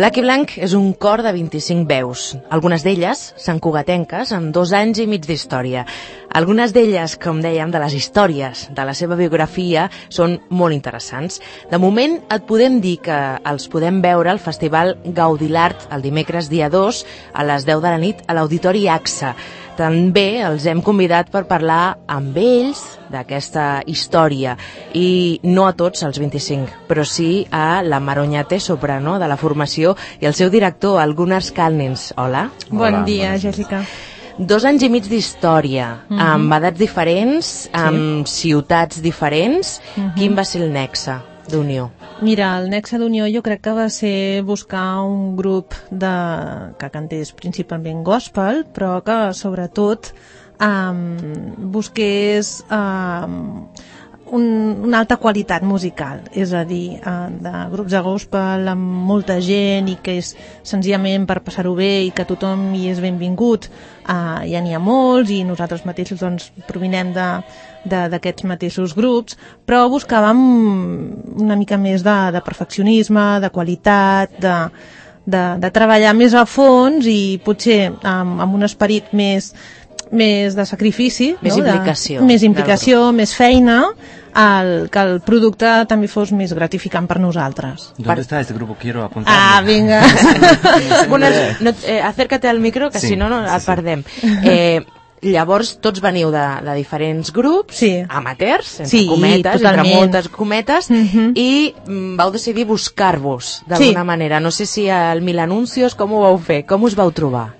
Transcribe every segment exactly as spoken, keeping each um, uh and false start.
Black i Blanc és un cor de vint-i-cinc veus. Algunes d'elles santcugatenques amb dos anys i mig d'història. Algunes d'elles, com dèiem, de les històries de la seva biografia són molt interessants. De moment et podem dir que els podem veure al Festival Gaudilart el dimecres dia dos a les deu de la nit a l'Auditori A X A. També els hem convidat per parlar amb ells d'aquesta història, i no a tots els vint-i-cinc, però sí a la Maroñate soprano de la formació i el seu director, el Gunnar Skalnins. Hola. Bon dia, Jessica. Dos anys i mig d'història, uh-huh. amb edats diferents, amb sí. ciutats diferents. Uh-huh. Quin va ser el nexe d'unió? Mira, el nexe d'unió jo crec que va ser buscar un grup de... que cantés principalment gospel, però que sobretot um, busqués um, un, una alta qualitat musical, és a dir, uh, de grups de gospel amb molta gent i que és senzillament per passar-ho bé i que tothom hi és benvingut. Uh, ja n'hi ha molts i nosaltres mateixos doncs, provinem de d'aquests mateixos grups, però buscàvem una mica més de, de perfeccionisme, de qualitat, de, de, de treballar més a fons i potser amb, amb un esperit més, més de sacrifici, més no? implicació, de, més implicació, més feina, el, que el producte també fos més gratificant per nosaltres. ¿Dónde está este grupo? Quiero apuntarme. Ah, vinga. Bueno, no, eh, acércate al micro, que sí, si no, no el sí, perdem. Eh, Llavors, tots veniu de, de diferents grups, sí. amateurs, entre sí, cometes, totalment. entre moltes cometes, uh-huh. i mm, vau decidir buscar-vos d'alguna sí. manera. No sé si al Mil Anuncios, com ho vau fer? Com us vau trobar?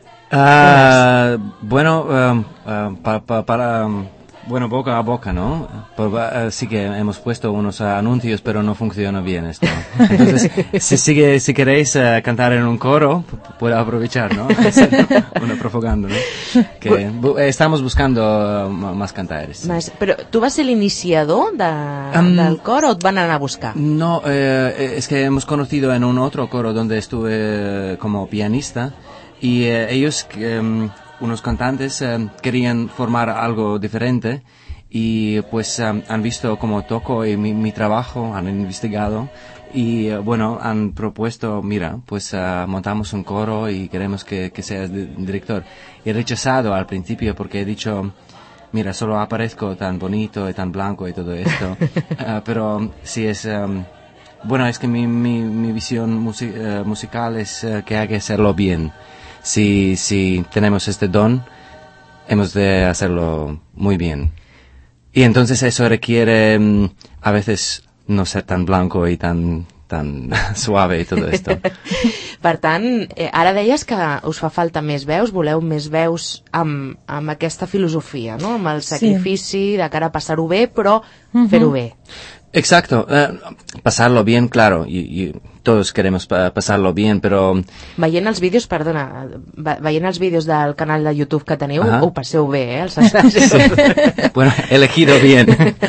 Uh, bueno, uh, uh, pa, pa, para... Um, Bueno, boca a boca, ¿no? Por, uh, sí que hemos puesto unos uh, anuncios, pero no funciona bien esto. Entonces, si, si, si queréis uh, cantar en un coro, puedo aprovechar, ¿no? Una propaganda, ¿no? Que bu estamos buscando uh, más cantares. Más, pero, ¿tú vas el iniciador de, um, del coro o te van a buscar? No, eh, es que hemos conocido en un otro coro donde estuve como pianista y eh, ellos... Um, unos cantantes eh, querían formar algo diferente y pues um, han visto cómo toco y mi, mi trabajo, han investigado y uh, bueno, han propuesto, mira, pues uh, montamos un coro y queremos que, que seas di director. He rechazado al principio porque he dicho, mira, solo aparezco tan bonito y tan blanco y todo esto, uh, pero sí es... Um, bueno, es que mi, mi, mi visión musi uh, musical es uh, que hay que hacerlo bien. Si, si tenemos este don, hemos de hacerlo muy bien. Y entonces eso requiere um, a veces no ser tan blanco y tan, tan suave y todo esto. Per tant, eh, ara deies que us fa falta més veus, voleu més veus amb, amb aquesta filosofia, no? Amb el sacrifici sí. de cara a passar-ho bé, però uh-huh. fer-ho bé. Exacto, uh, pasarlo bien, claro, y, y todos queremos pa pasarlo bien, pero... Veient els vídeos, perdona, veient els vídeos del canal de YouTube que teniu, Ajá. ho passeu bé, eh, els assajos. Sí. Bueno, elegido bien.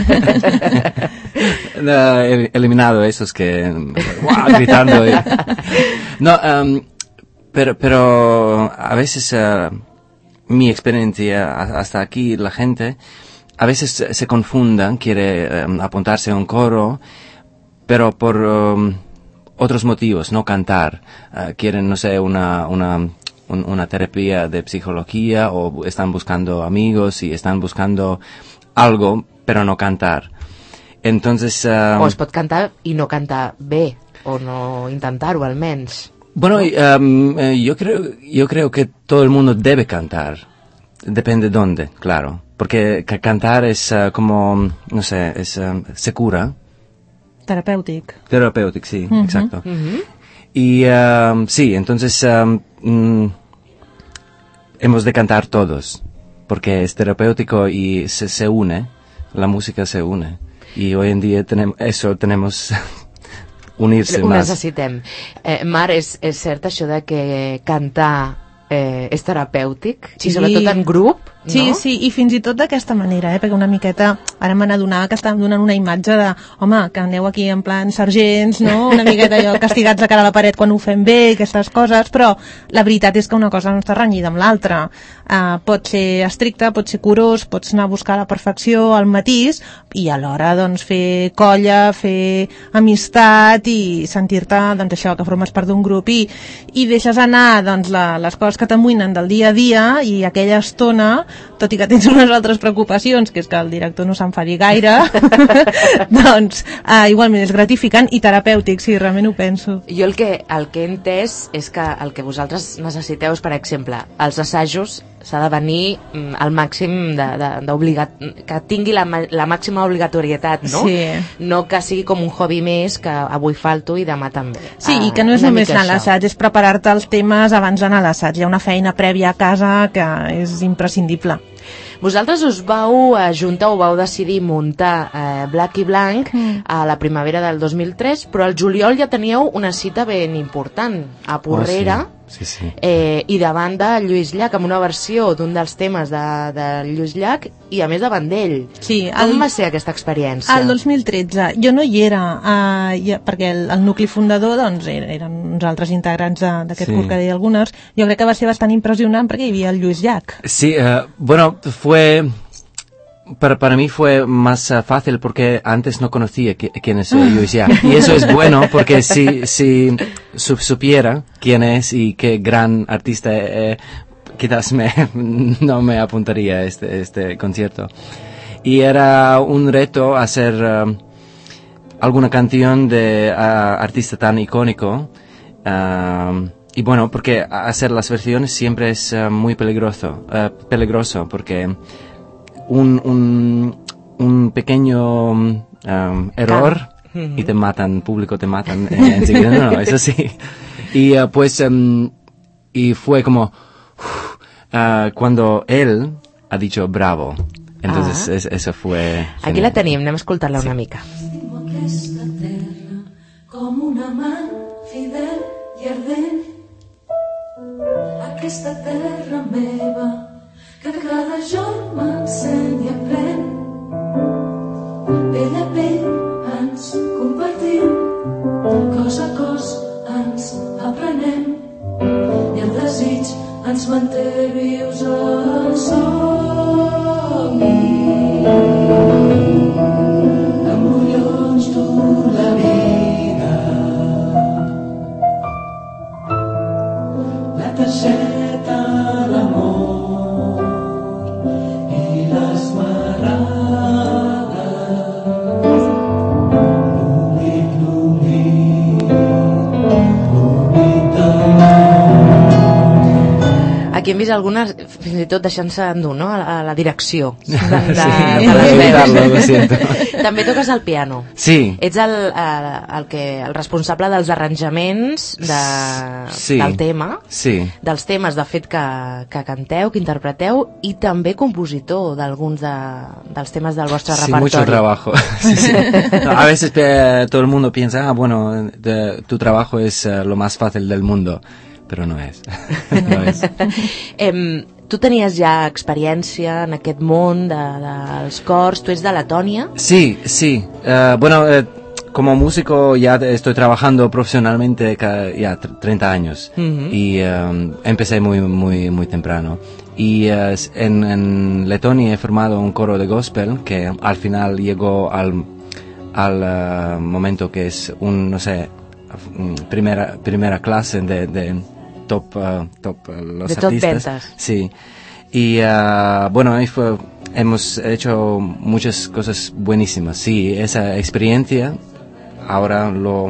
No, he eliminado esos que... ¡Wow! Gritando. Y... No, um, pero, pero a veces uh, mi experiencia hasta aquí, la gente... A veces se confundan, quiere um, apuntarse a un coro, pero por um, otros motivos, no cantar. Uh, quieren, no sé, una, una, un, una terapia de psicología o están buscando amigos y están buscando algo, pero no cantar. Entonces... Um, o es pot cantar i no cantar bé, o no intentar-ho almenys. Bueno, ¿no? um, yo creo, yo creo que todo el mundo debe cantar. Depende dónde, claro. Porque cantar es uh, como, no sé, es, um, se cura. Terapéutic. Terapéutic, sí, uh-huh. exacto. Uh-huh. Y um, sí, entonces um, mm, hemos de cantar todos, porque es terapéutico y se, se une, la música se une. Y hoy en día tenemos, eso tenemos... unir-se Ho més. necessitem. Eh, Mar, és, és cert això de que cantar eh, és terapèutic, sí. I sobretot en grup, sí, no? Sí, i fins i tot d'aquesta manera, eh? Perquè una miqueta ara me n'adonava que estàvem donant una imatge de, home, que aneu aquí en plan sergents, no? Una miqueta allò castigats de cara a la paret quan ho fem bé, aquestes coses, però la veritat és que una cosa no està renyida amb l'altra. Uh, pot ser estricte, pot ser curós, pots anar a buscar la perfecció, el matís, i alhora doncs, fer colla, fer amistat i sentir-te doncs, això, que formes part d'un grup i, i deixes anar doncs, la, les coses que t'amoïnen del dia a dia i aquella estona, tot i que tens unes altres preocupacions, que és que el director no s'enfadi gaire, doncs uh, igualment és gratificant i terapèutic, sí, realment ho penso. Jo el que, el que he entès és que el que vosaltres necessiteu és, per exemple, els assajos s'ha de venir mm, al màxim de, de, d'obligat, que tingui la, la màxima obligatorietat, no? Sí. No que sigui com un hobby més, que avui falto i demà també. Sí, ah, i que no és només anar a l'assaig, és preparar-te els temes abans d'anar a l'assaig. Hi ha una feina prèvia a casa que és imprescindible. Vosaltres us vau ajuntar o vau decidir muntar eh, Black i Blanc mm. a la primavera del dos mil tres, però al juliol ja teníeu una cita ben important a Porrera. Oh, sí. Sí, sí. Eh, i davant de Lluís Llach, amb una versió d'un dels temes de, de Lluís Llach i a més davant d'ell. Sí, com el, va ser aquesta experiència? El dos mil tretze, jo no hi era uh, ja, perquè el, el nucli fundador doncs, eren uns altres integrants d'aquest sí. curt que deia algunes. Jo crec que va ser bastant impressionant perquè hi havia el Lluís Llach. Sí, uh, bueno, fue... Para, para mí fue más uh, fácil porque antes no conocía que, quién es uh, Lluís Llach. Y eso es bueno porque si, si supiera quién es y qué gran artista eh, quizás me, no me apuntaría a este, este concierto. Y era un reto hacer uh, alguna canción de uh, artista tan icónico. Uh, y bueno, porque hacer las versiones siempre es uh, muy peligroso, uh, peligroso porque... Un, un, un pequeño um, error y te matan, público te matan eh, enseguida, no, no, eso sí. Y uh, pues, um, y fue como, uh, cuando él ha dicho bravo, entonces ah. es, eso fue... Aquí la tenim, anem a escoltar-la sí. una mica. Aquesta terra com un amant fidel i ardent, aquesta terra meva que cada jorn m'ensenya i aprèn. Pell a pell ens compartim, cos a cos ens aprenem i el desig ens manté vius al somni. Amb milions tu la vida, la targeta l'amor, aquí hem vist algunes, fins i tot deixant-se endur, no?, a la, a la direcció. De, de, sí, de les veus. Lo siento. També toques el piano. Sí. Ets el, el, el, que, el responsable dels arranjaments de, sí. del tema, sí. dels temes, de fet, que, que canteu, que interpreteu, i també compositor d'alguns de, dels temes del vostre sí, repertori. Sí, mucho trabajo. sí, sí. No, a veces eh, todo el mundo piensa, ah, bueno, de, tu trabajo es uh, lo más fácil del mundo. Però no és. no és. em, tu tenies ja experiència en aquest món de, dels cors, tu ets de Letònia? Sí, sí. Uh, bueno, eh, como músico ya estoy trabajando profesionalmente ya treinta años uh-huh. y um, empecé muy, muy, muy temprano. Y uh, en, en Letonia he formado un coro de gospel que al final llegó al, al uh, momento que es un, no sé, primera, primera clase de... de top, uh, top uh, los de artistas. top ventas. Sí. Y uh, bueno, ahí fue, hemos hecho muchas cosas buenísimas. Sí, esa experiencia ahora lo...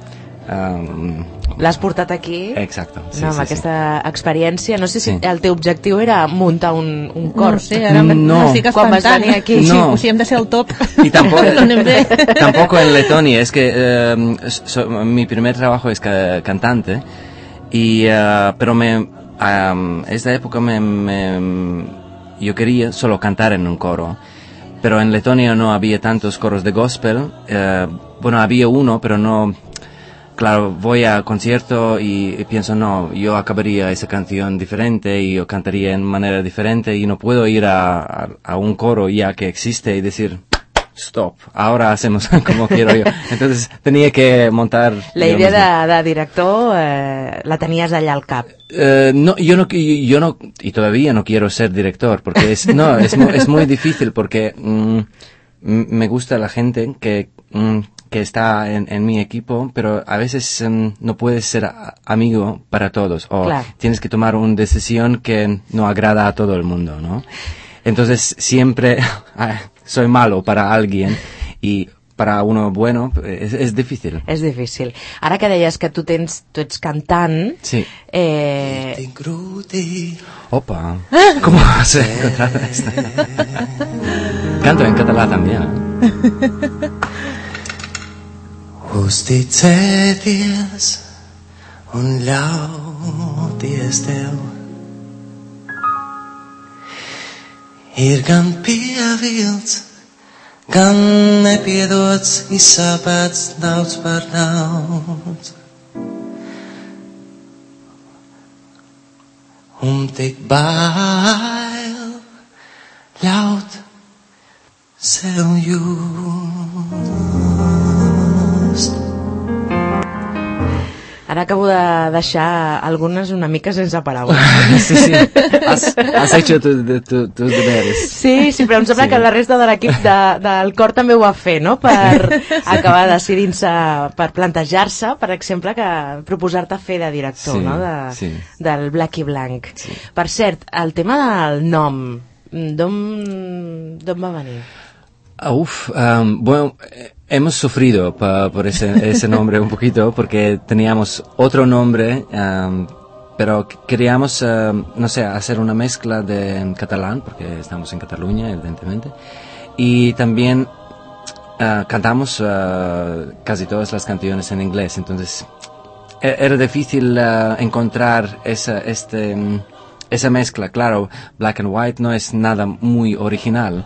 Um, L'has portat aquí? Exacto. Sí, no, sí, amb sí. aquesta experiència. No sé si sí. el teu objectiu era muntar un, un cor. No sé, ara no. estic Quan vas venir aquí. Sí, no. o sigui, hem de ser el top. Y tampoco, tampoco en Letonia. Es que uh, so, mi primer trabajo es ca cantante. Y, uh, pero me, um, esta época me, me, yo quería solo cantar en un coro, pero en Letonia no había tantos coros de gospel, uh, bueno, había uno, pero no, claro, voy a concierto y, y pienso, no, yo acabaría esa canción diferente y yo cantaría en manera diferente y no puedo ir a, a, a un coro ya que existe y decir, stop, ahora hacemos como quiero yo. Entonces tenía que montar... La idea de, de director eh, la tenías allá al cap. Uh, no, yo no, yo no, y todavía no quiero ser director, porque es, no, es, muy, es muy difícil, porque mm, me gusta la gente que, mm, que está en, en mi equipo, pero a veces um, no puedes ser a, amigo para todos, o claro. Tienes que tomar una decisión que no agrada a todo el mundo, ¿no? Entonces siempre soy malo para alguien y para uno bueno és, és difícil. És difícil. Ara que deies que tu tens, tu ets cantant... Sí. Eh... Opa, ¿cómo has encontrado esto? Canto en català també, eh? Hos de tæties un laut i esteu Ir gan pievilts gan nepiedots izsāpēts daudz par daudz. Un tik bail ļaut sev just. Ara acabo de deixar algunes una mica sense paraules. Sí, sí. Has, has hecho tus tu, tu deberes. Sí, sí, però em sembla sí. que la resta de l'equip de, del cor també ho va fer, no? Per sí. acabar decidint-se, per plantejar-se, per exemple, que proposar-te fer de director, sí, no? De, sí. Del Black i Blanc. Sí. Per cert, el tema del nom, d'on d'on va venir? Uf, um, bueno, hemos sufrido pa, por ese, ese nombre un poquito porque teníamos otro nombre, um, pero queríamos, uh, no sé, hacer una mezcla de catalán, porque estamos en Cataluña, evidentemente, y también uh, cantamos uh, casi todas las canciones en inglés, entonces era difícil uh, encontrar esa, este, esa mezcla. Claro, Black and White no es nada muy original.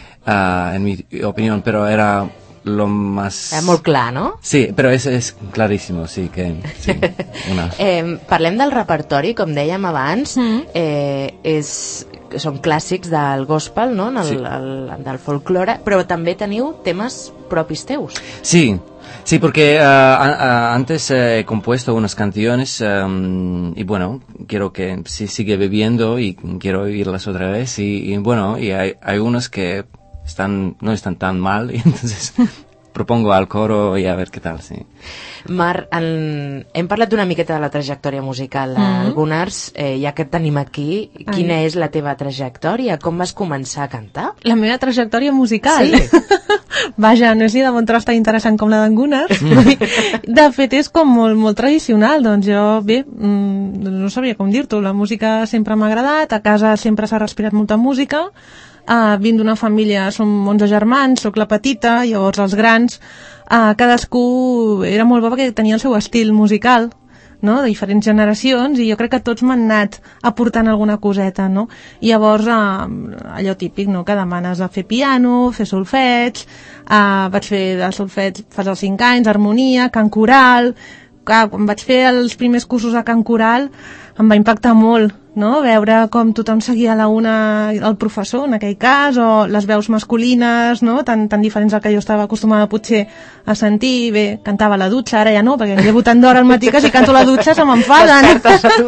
Uh, en mi opinión, pero era lo más... Era molt clar, no? Sí, però és, és claríssim, sí que... Sí, una... eh, parlem del repertori, com dèiem abans, mm. eh, és, són clàssics del gospel, no? El, sí. el, del folklore, però també teniu temes propis teus. Sí, sí, porque uh, a, a, antes uh, he compuesto unas canciones um, y bueno, quiero que sí, sigue bebiendo y quiero oírlas otra vez y, y bueno, y hay, hay unos que están, no están tan mal y entonces propongo al coro y a ver qué tal, sí. Mar, en, hem parlat una miqueta de la trajectòria musical de mm-hmm. Gunnars, eh, ja que et tenim aquí, Ai. Quina és la teva trajectòria? Com vas començar a cantar? La meva trajectòria musical? Sí. Vaja, no és ni de bon tros tan interessant com la d'en Gunnars. Mm. De fet, és com molt, molt tradicional. Doncs jo, bé, mm, no sabria com dir-t'ho. La música sempre m'ha agradat, a casa sempre s'ha respirat molta música. Uh, vinc d'una família, som onze germans, sóc la petita, llavors els grans, uh, cadascú era molt bo perquè tenia el seu estil musical, no? De diferents generacions, i jo crec que tots m'han anat aportant alguna coseta, no? I llavors, uh, allò típic, no? Que demanes a fer piano, fer solfeig, uh, vaig fer el solfeig fa els cinc anys, harmonia, cant coral. Clar, quan vaig fer els primers cursos a cant coral em va impactar molt, no? Veure com tothom seguia a la una el professor, en aquell cas, o les veus masculines, no? Tan, tan diferents al que jo estava acostumada potser a sentir. Bé, cantava a la dutxa, ara ja no, perquè em llevo tant d'hora al matí que si canto a la dutxa se m'enfaden.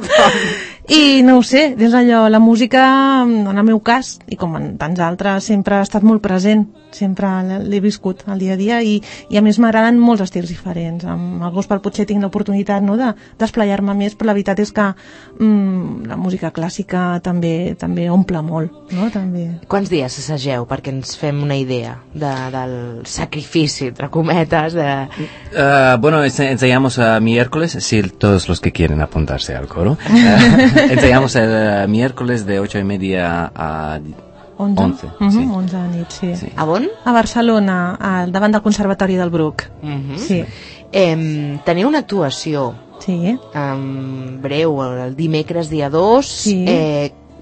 I no ho sé, des d'allò, la música, en el meu cas, i com en tants altres, sempre ha estat molt present, sempre l'he viscut al dia a dia, i, i a més m'agraden molts estils diferents. Amb el gospel potser tinc l'oportunitat, no, de desplegar-me més, però la veritat és que mm, la música clàssica també també omple molt, no? També. Quants dies assageu perquè ens fem una idea de, del sacrifici, entre cometes, de... Uh, bueno, ensayamos uh, miércoles, sí, todos los que quieren apuntarse al coro. Uh, ensayamos el uh, miércoles de ocho y media a onze. onze, uh-huh, sí. onze a nit, sí. sí. A on? A Barcelona, al davant del Conservatori del Bruc. Uh-huh. Sí. Eh, teniu una actuació sí. um, breu, el dimecres dia dos. Sí. Eh,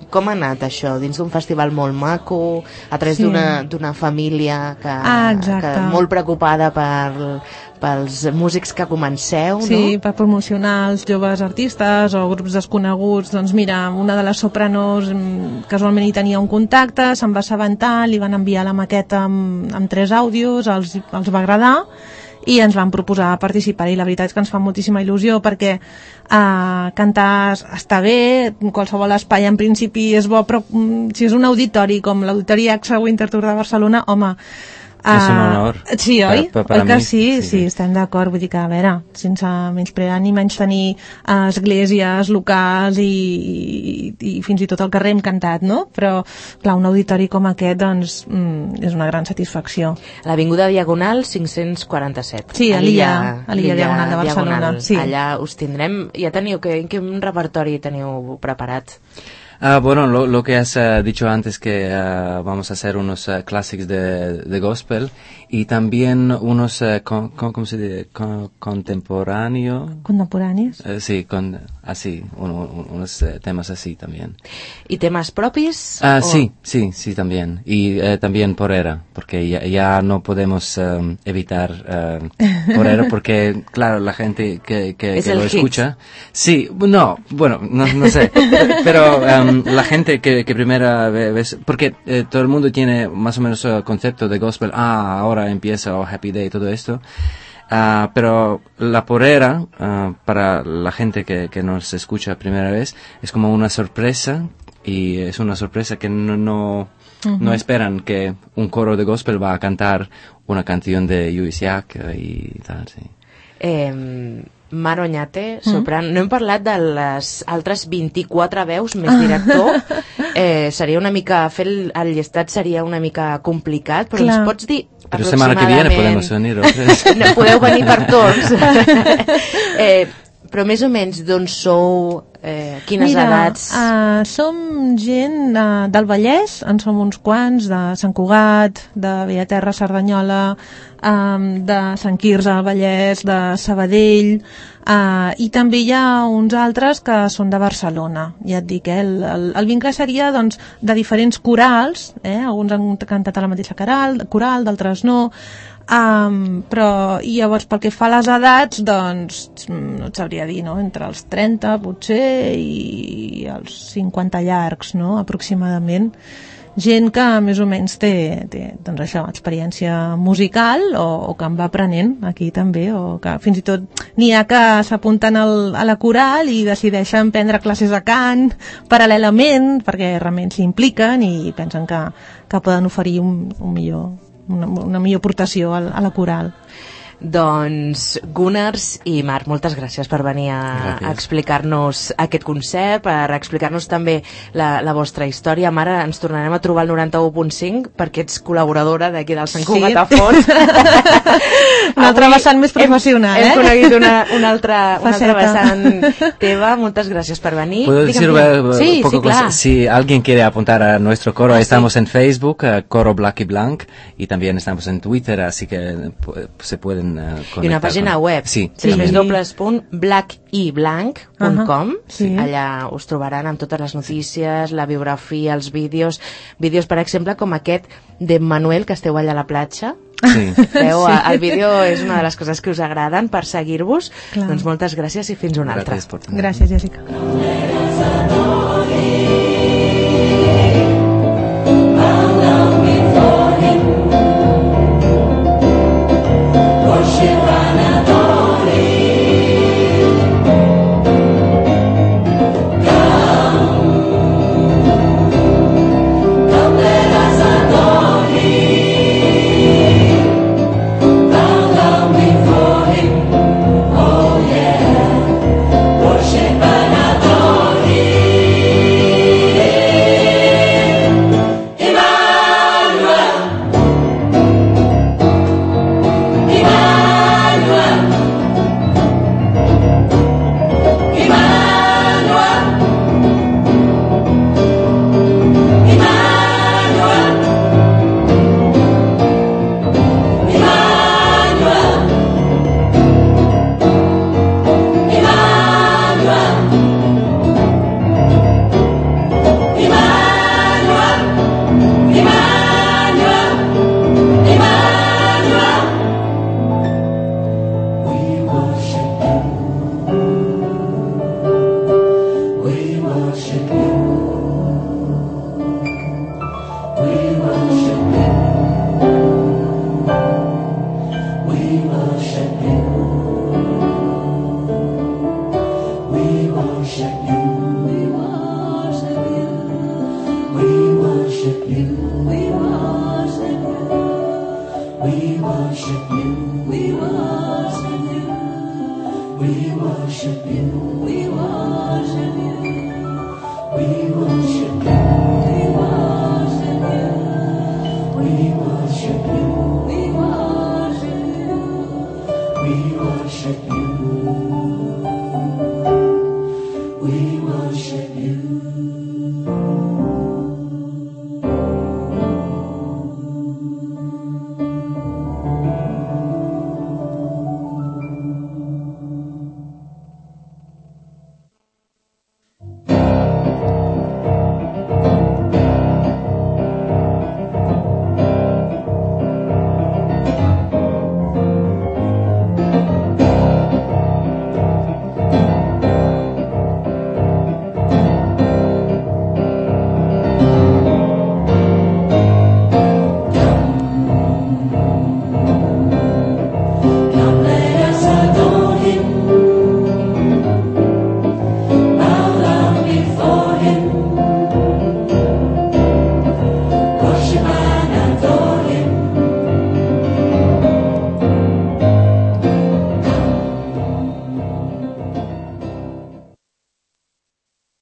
com ha anat això? Dins d'un festival molt maco, a través Sí. d'una d'una família que, Ah, exacte. que molt preocupada per, pels músics que comenceu, Sí, no? per promocionar els joves artistes o grups desconeguts. Doncs mira, una de les sopranos mm, casualment hi tenia un contacte, se'n va assabentar, li van enviar la maqueta amb, amb tres àudios, els, els va agradar i ens van proposar participar, i la veritat és que ens fa moltíssima il·lusió perquè eh, cantar està bé, qualsevol espai en principi és bo, però mm, si és un auditori com l'Auditori AXA Winterthur de Barcelona, home, És un honor. Uh, sí, oi? Per, per, per oi que mi, sí? Sí, sí. sí, estem d'acord. Vull dir que, a veure, sense menysprear ni menys tenir uh, esglésies locals i, i, i fins i tot al carrer hem cantat, no? Però, clar, un auditori com aquest, doncs, mm, és una gran satisfacció. L'Avinguda Diagonal cinc-cents quaranta-set. Sí, a l'illa- a l'illa Diagonal de Barcelona, Diagonal. sí. Allà us tindrem. Ja teniu, que, quin repertori teniu preparat? Ah, bueno, lo, lo que has uh, dicho antes, que uh, vamos a hacer unos uh, clásicos de, de gospel y también unos, uh, con, con, ¿cómo se dice? Con, contemporáneo. Contemporanis? Uh, sí, con, así, un, un, unos uh, temas así también. I temes propis? Ah, o- sí, sí, sí, también. Y eh, también porera, porque ya, ya no podemos um, evitar uh, porera, porque, claro, la gente que, que, Es que el lo hit. escucha... Sí, no, bueno, no, no sé, pero um, la gente que, que primera vez... Porque eh, todo el mundo tiene más o menos el concepto de gospel, ah, ahora empieza, o Happy Day, todo esto. Ah, pero la porera, ah, para la gente que, que nos escucha primera vez, es como una sorpresa, y es una sorpresa que no, no, no esperan que un coro de gospel va a cantar una canción de Lluís Llach y tal, sí. Eh, Mar Oñate, soprano. No hem parlat de les altres vint-i-quatre veus més director. Eh, seria una mica... Fer el, el llistat seria una mica complicat, però Clar. ens pots dir Pero semana que viene podemos aproximadament... venir otra vez. No, podeu venir per tots. eh, però més o menys d'on sou, eh, quines Mira, edats... Uh, som gent uh, del Vallès, en som uns quants, de Sant Cugat, de Bellaterra, Cerdanyola, um, de Sant Quirze, al Vallès, de Sabadell, uh, i també hi ha uns altres que són de Barcelona. Ja et dic, eh, el, el, el vincle seria doncs, de diferents corals, eh, alguns han cantat a la mateixa coral, coral d'altres no, Um, però, i llavors pel que fa a les edats, doncs no et sabria dir, no? Entre els trenta potser i els cinquanta llargs, no? Aproximadament. Gent que més o menys té, té doncs això, experiència musical o, o que en va aprenent aquí també, o que fins i tot n'hi ha que s'apunten al, a la coral i decideixen prendre classes de cant paral·lelament perquè realment s'hi impliquen i pensen que, que poden oferir un, un millor Una, una millor aportació a, a la coral. Doncs Gunnars i Marc, moltes gràcies per venir a, Gràcies. a explicar-nos aquest concert, per explicar-nos també la, la vostra història. Mare, ens tornarem a trobar al noranta-u punt cinc perquè ets col·laboradora d'aquí del Sant Cugat Sí. a Fons. Una altra Avui vessant més professional, hem, eh? Hem conegut una, una, altra, una altra Faceta. vessant teva. Moltes gràcies per venir. ¿Puedo Digue'm, decir digue'm. eh, sí, un poco sí, clar. cosas? Si alguien quiere apuntar a nuestro coro, Ah, estamos sí. en Facebook, eh, Coro Black y Blanc, y también estamos en Twitter, así que eh, pu- se pueden eh, conectar. I una pàgina con- web, Sí, Sí. también. w w w punt black i blanc punt com. Ahà, sí. Allà us trobaran amb totes les notícies, la biografia, els vídeos, vídeos, per exemple, com aquest de Manuel, que esteu allà a la platja. Sí. Veu, sí. El vídeo és una de les coses que us agraden per seguir-vos. Clar. Doncs moltes gràcies i fins una altra. Gracias por tenerme. Gràcies, Jessica. Worship and adore Him. We worship you, we worship you, we worship you, we worship you.